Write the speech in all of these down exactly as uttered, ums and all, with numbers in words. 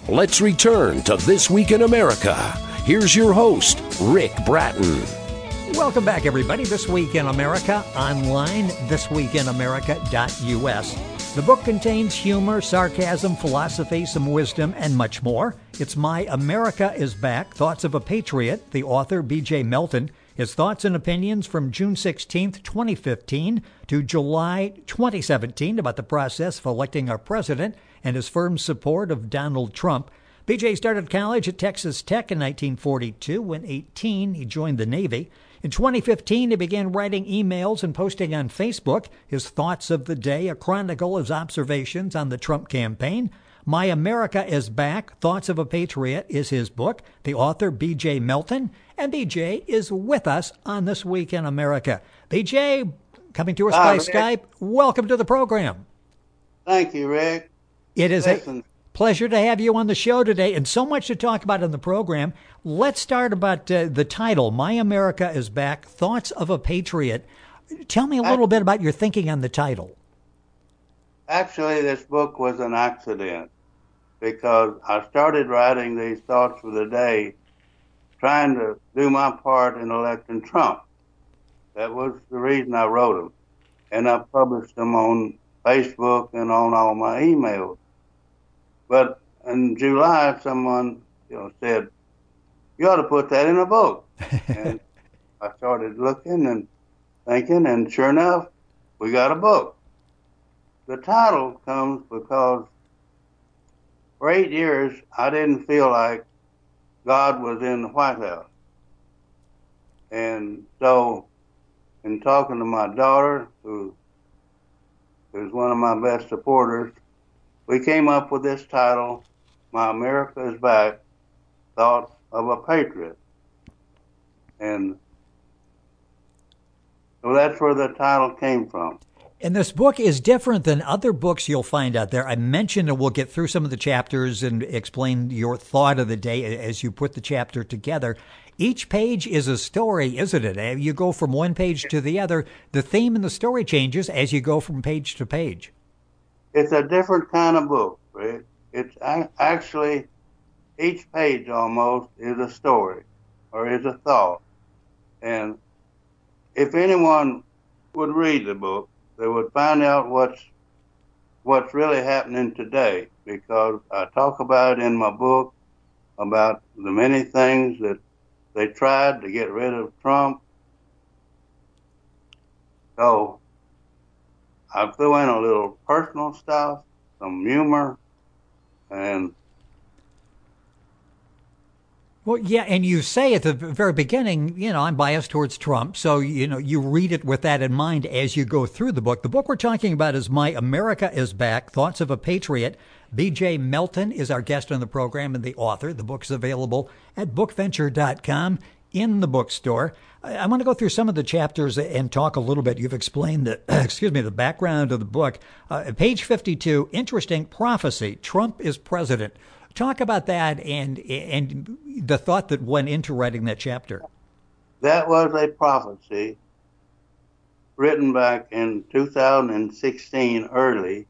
Let's return to This Week in America. Here's your host, Rick Bratton. Welcome back, everybody. This Week in America, online, this week in america dot u s. The book contains humor, sarcasm, philosophy, some wisdom, and much more. It's My America is Back, Thoughts of a Patriot, the author, B J Melton. His thoughts and opinions from June sixteenth, twenty fifteen to July twenty seventeen about the process of electing our president and his firm support of Donald Trump. B J started college at Texas Tech in nineteen forty-two. When eighteen, he joined the Navy. In twenty fifteen, he began writing emails and posting on Facebook his thoughts of the day, a chronicle of his observations on the Trump campaign. My America is Back, Thoughts of a Patriot is his book. The author, B J Melton. And B J is with us on This Week in America. B J, coming to us Hi, by Rick. Skype, welcome to the program. Thank you, Rick. It is Listen. a pleasure to have you on the show today, and so much to talk about in the program. Let's start about uh, the title, My America is Back, Thoughts of a Patriot. Tell me a little bit about your thinking on the title. Actually, this book was an accident because I started writing these thoughts for the day trying to do my part in electing Trump. That was the reason I wrote them. And I published them on Facebook and on all my emails. But in July, someone you know said, you ought to put that in a book. And I started looking and thinking, and sure enough, we got a book. The title comes because for eight years, I didn't feel like God was in the White House. And so, in talking to my daughter, who who's one of my best supporters, we came up with this title, My America is Back, Thoughts of a Patriot. And so that's where the title came from. And this book is different than other books you'll find out there. I mentioned, and we'll get through some of the chapters and explain your thought of the day as you put the chapter together. Each page is a story, isn't it? You go from one page to the other. The theme and the story changes as you go from page to page. It's a different kind of book, Rick. It's actually, each page almost is a story or is a thought. And if anyone would read the book, they would find out what's what's really happening today, because I talk about it in my book about the many things that they tried to get rid of Trump. So I threw in a little personal stuff, some humor, and Well, yeah, and you say at the very beginning, you know, I'm biased towards Trump, so, you know, you read it with that in mind as you go through the book. The book we're talking about is My America is Back, Thoughts of a Patriot. B J Melton is our guest on the program and the author. The book's available at book venture dot com in the bookstore. I, I want to go through some of the chapters and talk a little bit. You've explained the, excuse me, the background of the book. Uh, page fifty-two, interesting prophecy, Trump is president. Talk about that and and the thought that went into writing that chapter. that was a prophecy written back in two thousand sixteen early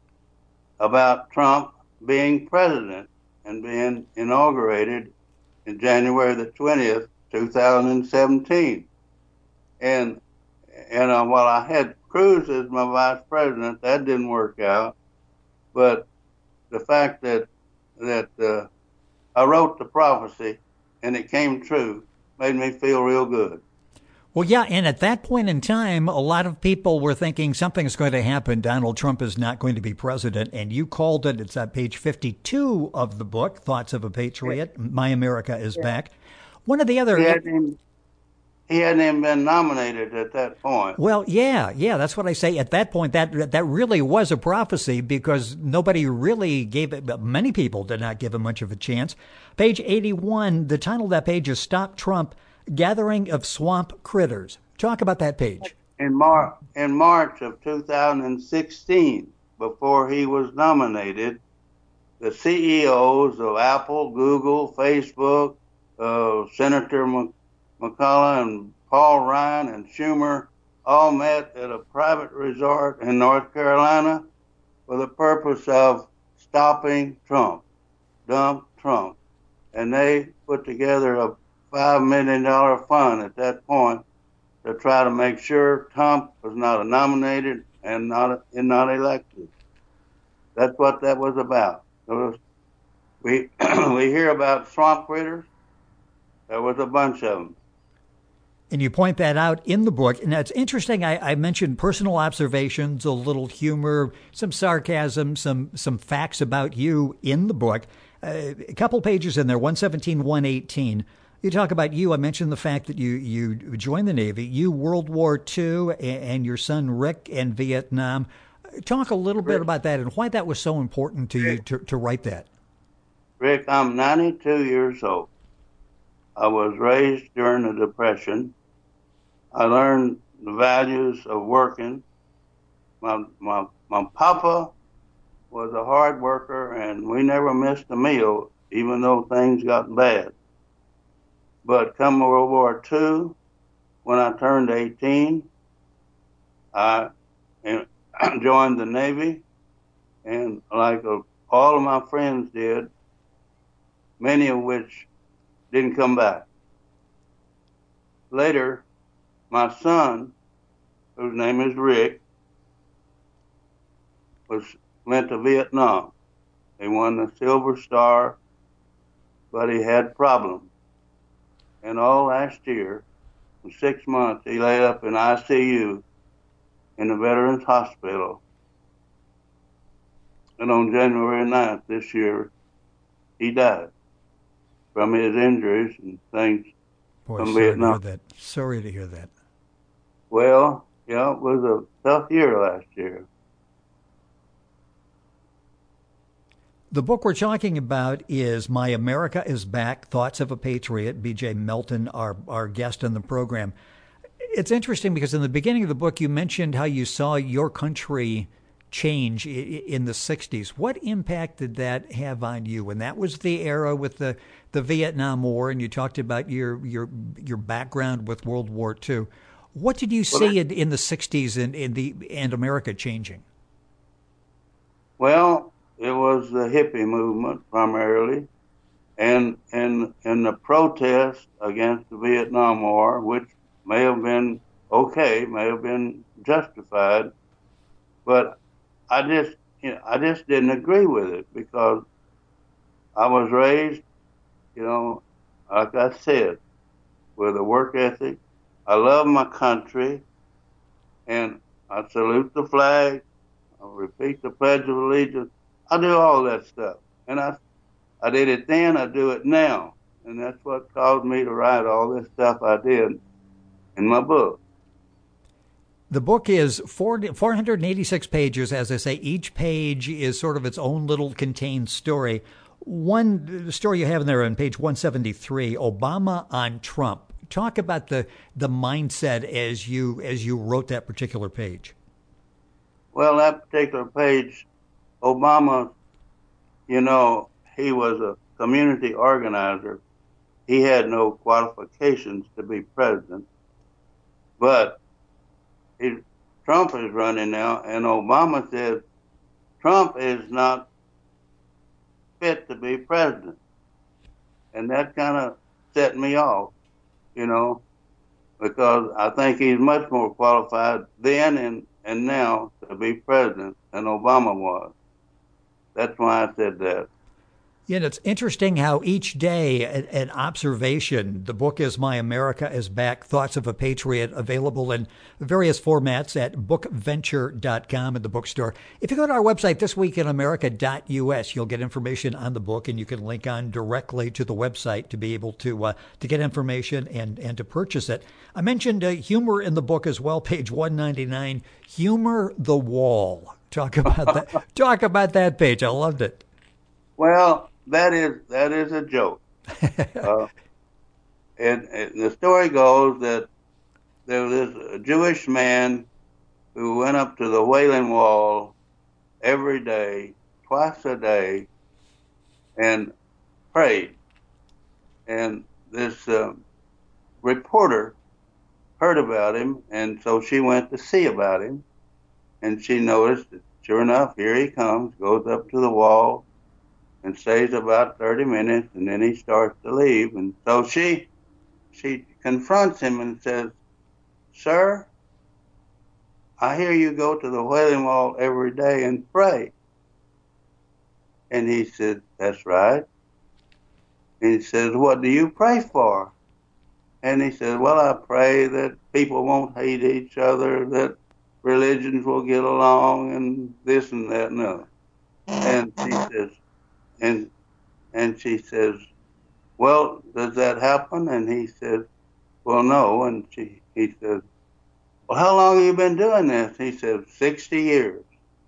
about Trump being president and being inaugurated in January the twentieth, two thousand seventeen. And, and uh, while I had Cruz as my vice president, that didn't work out. But the fact that that uh, I wrote the prophecy and it came true made me feel real good. Well, yeah, and at that point in time, a lot of people were thinking something's going to happen. Donald Trump is not going to be president, and you called it, it's on page fifty-two of the book, Thoughts of a Patriot, My America is Back. One of the other... He hadn't even, he hadn't even been nominated at that point. Well, yeah, yeah, that's what I say. At that point, that that really was a prophecy because nobody really gave it, many people did not give him much of a chance. Page eighty-one, the title of that page is Stop Trump, Gathering of Swamp Critters. Talk about that page. In, Mar- in March of two thousand sixteen, before he was nominated, the C E Os of Apple, Google, Facebook, uh, Senator Mc- McCullough and Paul Ryan and Schumer all met at a private resort in North Carolina for the purpose of stopping Trump. dump Trump. And they put together a five million dollars fund at that point to try to make sure Trump was not nominated and not and not elected. That's what that was about. It was, we we hear about swamp critters. There was a bunch of them. And you point that out in the book. And it's interesting. I, I mentioned personal observations, a little humor, some sarcasm, some some facts about you in the book. Uh, a couple pages in there, one seventeen, one eighteen. You talk about you. I mentioned the fact that you, you joined the Navy, you World War Two, and, and your son Rick in Vietnam. Talk a little Rick, bit about that and why that was so important to Rick, you to, to write that. Rick, I'm ninety-two years old. I was raised during the Depression. I learned the values of working. My, my, my papa was a hard worker, and we never missed a meal, even though things got bad. But come World War Two, when I turned eighteen, I joined the Navy, and like all of my friends did, many of which didn't come back. Later, my son, whose name is Rick, was went to Vietnam. He won the Silver Star, but he had problems. And all last year, for six months, he lay up in I C U in the Veterans Hospital. And on January ninth this year, he died from his injuries and things Boy, from sorry Vietnam. To hear that. Sorry to hear that. Well, yeah, it was a tough year last year. The book we're talking about is My America is Back, Thoughts of a Patriot. B J Melton, our, our guest on the program. It's interesting because in the beginning of the book, you mentioned how you saw your country change in the sixties. What impact did that have on you? And that was the era with the, the Vietnam War, and you talked about your your your background with World War Two. What did you see in, in the sixties and in the and America changing? Well, it was the hippie movement primarily, and and and the protest against the Vietnam War, which may have been okay, may have been justified, but I just you know, I just didn't agree with it because I was raised, you know, like I said, with a work ethic. I love my country, and I salute the flag. I repeat the Pledge of Allegiance. I do all that stuff, and I, I did it then. I do it now, and that's what caused me to write all this stuff I did in my book. The book is four, four hundred eighty-six pages. As I say, each page is sort of its own little contained story. One story you have in there on page one seventy-three, Obama on Trump. Talk about the, the mindset as you as you wrote that particular page. Well, that particular page, Obama, you know, he was a community organizer. He had no qualifications to be president. But he, Trump is running now, and Obama says Trump is not fit to be president. And that kind of set me off, you know, because I think he's much more qualified then and, and now to be president than Obama was. That's why I said that. Yeah, and it's interesting how each day an observation, the book is My America is Back, Thoughts of a Patriot, available in various formats at book venture dot com in the bookstore. If you go to our website, this week in america dot u s, you'll get information on the book, and you can link on directly to the website to be able to uh, to get information and, and to purchase it. I mentioned uh, humor in the book as well, page one ninety-nine, Humor the Wall. Talk about that. Talk about that page. I loved it. Well, that is that is a joke. uh, and, and the story goes that there was a Jewish man who went up to the Wailing Wall every day, twice a day, and prayed. And this uh, reporter heard about him, and so she went to see about him. And she noticed that, sure enough, here he comes, goes up to the wall, and stays about thirty minutes, and then he starts to leave. And so she she confronts him and says, "Sir, I hear you go to the Wailing Wall every day and pray." And he said, "That's right." And he says, "What do you pray for?" And he says, "Well, I pray that people won't hate each other, that religions will get along, and this and that and other." And she says, and and she says, "Well, does that happen?" And he says, "Well, no." And she he says, "Well, how long have you been doing this?" He says, sixty years.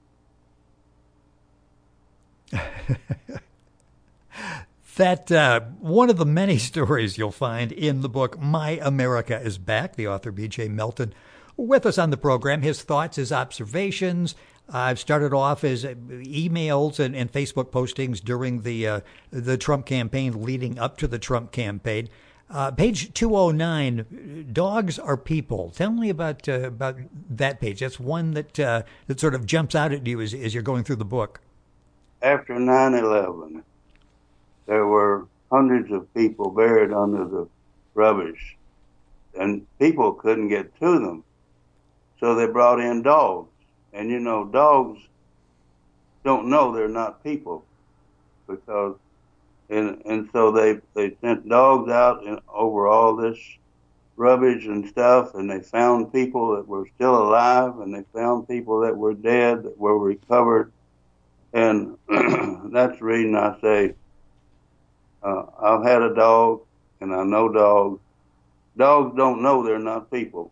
That uh, one of the many stories you'll find in the book, My America is Back, the author B J Melton, with us on the program, his thoughts, his observations. I've uh, started off as emails and, and Facebook postings during the uh, the Trump campaign, leading up to the Trump campaign. Uh, page two oh nine, Dogs Are People. Tell me about uh, about that page. That's one that uh, that sort of jumps out at you as, as you're going through the book. After nine eleven, there were hundreds of people buried under the rubbish, and people couldn't get to them. So they brought in dogs. And, you know, dogs don't know they're not people, because, and and so they, they sent dogs out in, over all this rubbish and stuff, and they found people that were still alive, and they found people that were dead, that were recovered. And that's the reason I say, uh, I've had a dog, and I know dogs. Dogs don't know they're not people.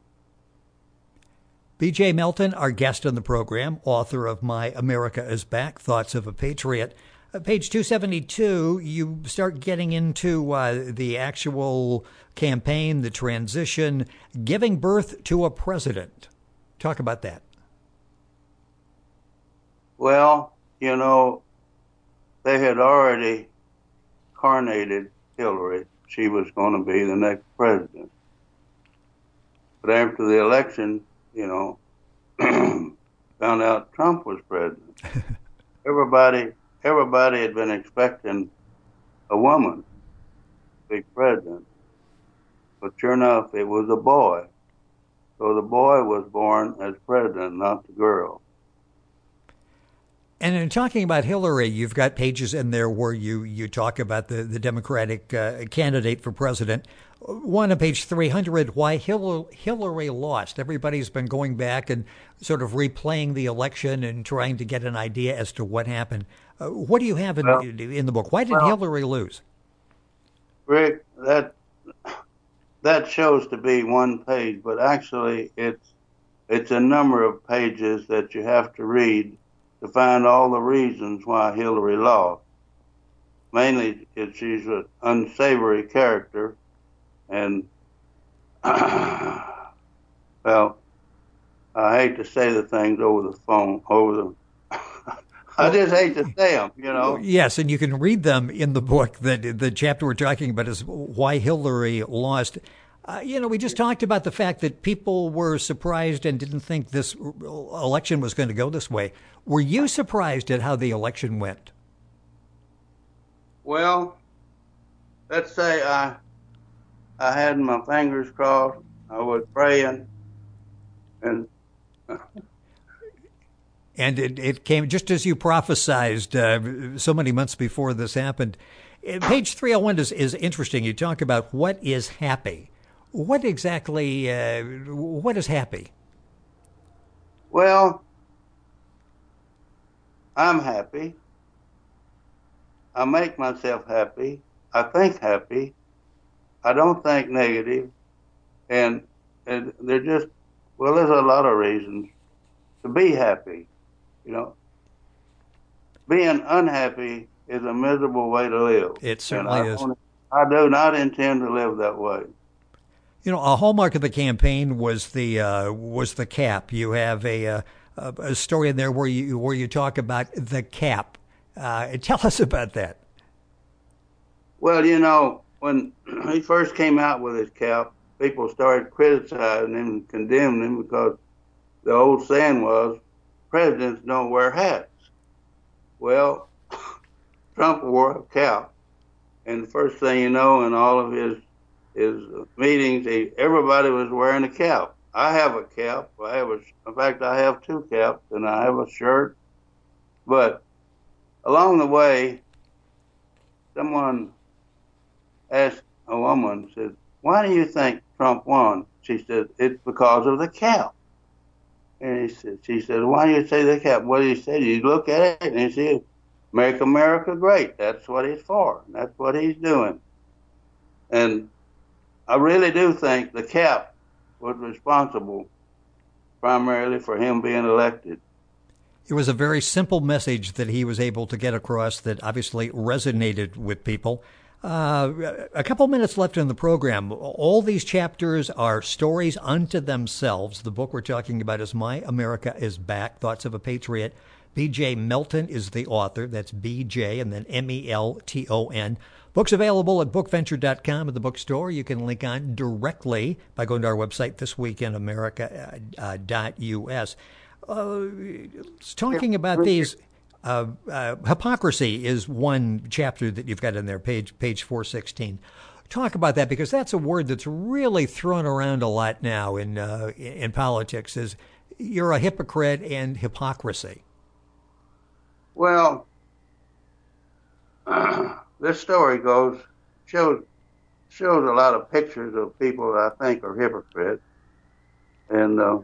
B J Melton, our guest on the program, author of My America is Back, Thoughts of a Patriot. Uh, page two seventy-two, you start getting into uh, the actual campaign, the transition, giving birth to a president. Talk about that. Well, you know, they had already coronated Hillary. She was going to be the next president. But after the election, you know, found out Trump was president. everybody, everybody had been expecting a woman to be president, but sure enough, it was a boy. So the boy was born as president, not the girl. And in talking about Hillary, you've got pages in there where you, you talk about the, the Democratic uh, candidate for president. One on page three hundred, why Hillary lost. Everybody's been going back and sort of replaying the election and trying to get an idea as to what happened. Uh, what do you have in, well, in the book? Why did well, Hillary lose? Rick, that that shows to be one page, but actually it's it's a number of pages that you have to read to find all the reasons why Hillary lost. Mainly, it, she's an unsavory character, and, well, I hate to say the things over the phone, over the, I just hate to say them, you know. Yes, and you can read them in the book. That the chapter we're talking about is why Hillary lost. Uh, you know, we just talked about the fact that people were surprised and didn't think this election was going to go this way. Were you surprised at how the election went? Well, let's say I I had my fingers crossed. I was praying, and and it, it came just as you prophesized uh, so many months before this happened. Page three oh one is, is interesting. You talk about what is happy. What exactly, uh, what is happy? Well, I'm happy. I make myself happy. I think happy. I don't think negative. And, and they're just, well, there's a lot of reasons to be happy. You know, being unhappy is a miserable way to live. It certainly I is. I do not intend to live that way. You know, a hallmark of the campaign was the uh, was the cap. You have a, a a story in there where you where you talk about the cap. Uh, tell us about that. Well, you know, when he first came out with his cap, people started criticizing him and condemning him because the old saying was, presidents don't wear hats. Well, Trump wore a cap, and the first thing you know, in all of his his meetings, he, everybody was wearing a cap. I have a cap. I have a, in fact, I have two caps, and I have a shirt. But along the way, someone asked a woman, said, "Why do you think Trump won?" She said, "It's because of the cap." And he said, she said, "Why do you say the cap?" Well, he said, "You look at it and you see, make America great. That's what he's for. That's what he's doing." And I really do think the cap was responsible primarily for him being elected. It was a very simple message that he was able to get across that obviously resonated with people. Uh, a couple minutes left in the program. All these chapters are stories unto themselves. The book we're talking about is My America is Back, Thoughts of a Patriot. B J Melton is the author. That's B J and then M E L T O N. Book's available at book venture dot com at the bookstore. You can link on directly by going to our website, this week in america dot U S. Uh, talking about these, uh, uh, hypocrisy is one chapter that you've got in there, page page four sixteen. Talk about that, because that's a word that's really thrown around a lot now in uh, in politics. Is you're a hypocrite and hypocrisy. Well, uh, this story goes shows shows a lot of pictures of people that I think are hypocrites, and uh,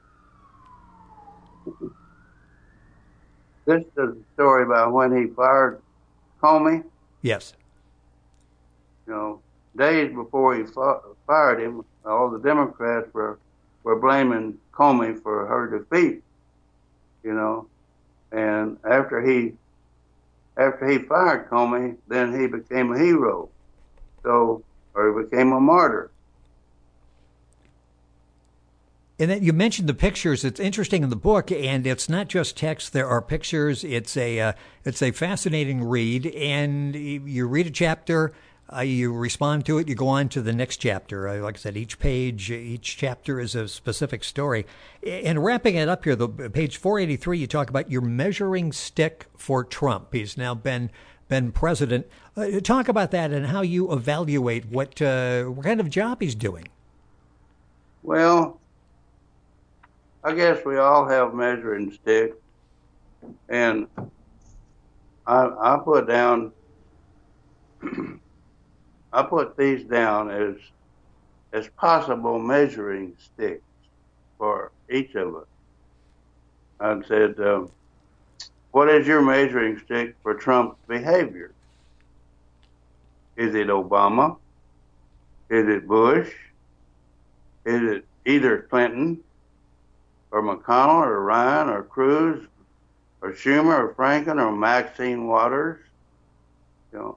this is a story about when he fired Comey. Yes. You know, days before he fought, fired him, all the Democrats were were blaming Comey for her defeat. You know. And after he, after he fired Comey, then he became a hero, so or he became a martyr. And then you mentioned the pictures. It's interesting in the book, and it's not just text. There are pictures. It's a uh, it's a fascinating read, and you read a chapter. Uh, you respond to it, you go on to the next chapter. Uh, like I said, each page, each chapter is a specific story. And wrapping it up here, the page four eighty-three, you talk about your measuring stick for Trump. He's now been been president. Uh, talk about that and how you evaluate what uh, what kind of job he's doing. Well, I guess we all have measuring sticks, and I, I put down. I put these down as as possible measuring sticks for each of us. I said, um, what is your measuring stick for Trump's behavior? Is it Obama? Is it Bush? Is it either Clinton or McConnell or Ryan or Cruz or Schumer or Franken or Maxine Waters? You know,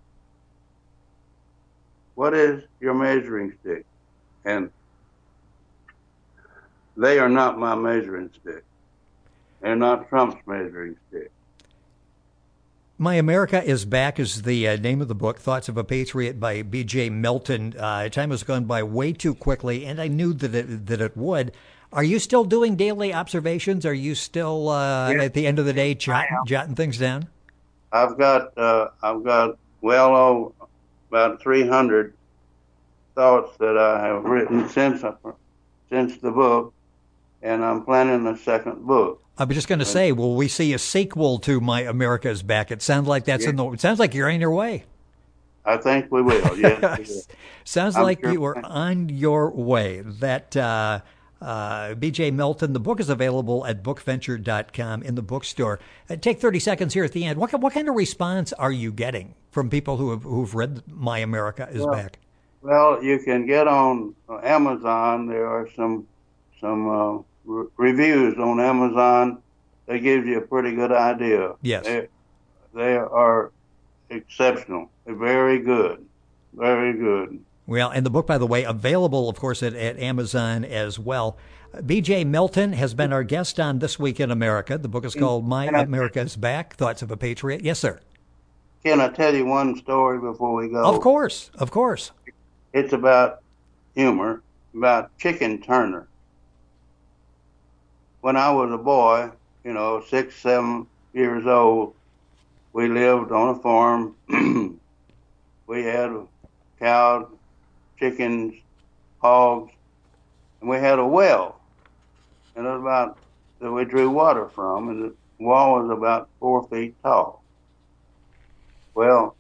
what is your measuring stick? And they are not my measuring stick. They're not Trump's measuring stick. My America is Back is the uh, name of the book, Thoughts of a Patriot by B J Melton. Uh, time has gone by way too quickly, and I knew that it, that it would. Are you still doing daily observations? Are you still, uh, yes. at the end of the day, jotting, jotting things down? I've got, uh, I've got well over about three hundred thoughts that I have written since since the book, and I'm planning a second book. I was just going to say, will we see a sequel to My America is Back? It sounds like that's yeah. in the. It sounds like you're on your way. I think we will. Yes. Sounds I'm like sure you are on your way. That uh, uh, B J Melton. The book is available at book venture dot com in the bookstore. Uh, take thirty seconds here at the end. What what kind of response are you getting from people who have who've read My America is well, Back? Well, you can get on Amazon. There are some some. Uh, reviews on Amazon. They give you a pretty good idea. Yes. They, they are exceptional. They're very good. Very good. Well, and the book, by the way, available, of course, at, at Amazon as well. B J Melton has been our guest on This Week in America. The book is called My I, America is Back, Thoughts of a Patriot. Yes, sir. Can I tell you one story before we go? Of course. Of course. It's about humor, about Chicken Turner. When I was a boy, you know, six, seven years old, we lived on a farm. We had cows, chickens, hogs, and we had a well. And it was about that we drew water from, and the wall was about four feet tall. Well,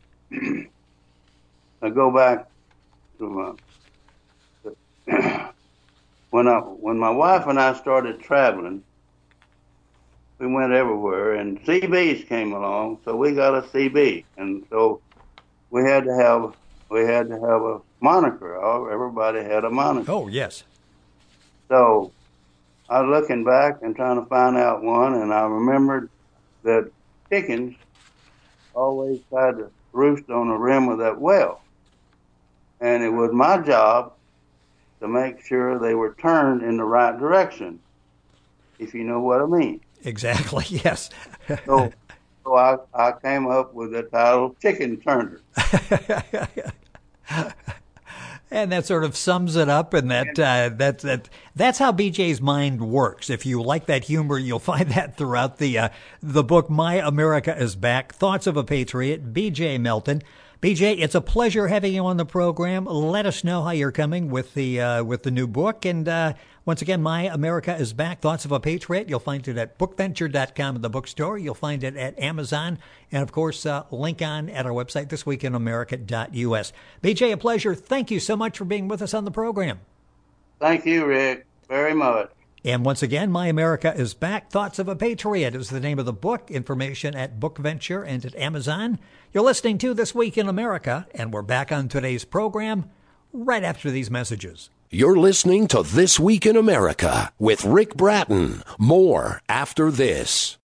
I go back to my when I when my wife and I started traveling. We went everywhere, and C Bs came along, so we got a C B, and so we had to have we had to have a moniker. Everybody had a moniker. Oh, yes. So I was looking back and trying to find out one, and I remembered that chickens always tried to roost on the rim of that well, and it was my job to make sure they were turned in the right direction, if you know what I mean. Exactly, yes. so so I, I came up with the title Chicken Turner. And that sort of sums it up, and that uh, that that that's how B J's mind works. If you like that humor, you'll find that throughout the uh, the book. My America is Back: Thoughts of a Patriot. B J Melton. B J, it's a pleasure having you on the program. Let us know how you're coming with the uh, with the new book. And uh, once again, My America is Back: Thoughts of a Patriot. You'll find it at book venture dot com in the bookstore. You'll find it at Amazon. And, of course, uh, link on at our website, this week in america dot u s. B J, a pleasure. Thank you so much for being with us on the program. Thank you, Rick, very much. And once again, My America is Back: Thoughts of a Patriot is the name of the book. Information at BookVenture and at Amazon. You're listening to This Week in America, and we're back on today's program right after these messages. You're listening to This Week in America with Rick Bratton. More after this.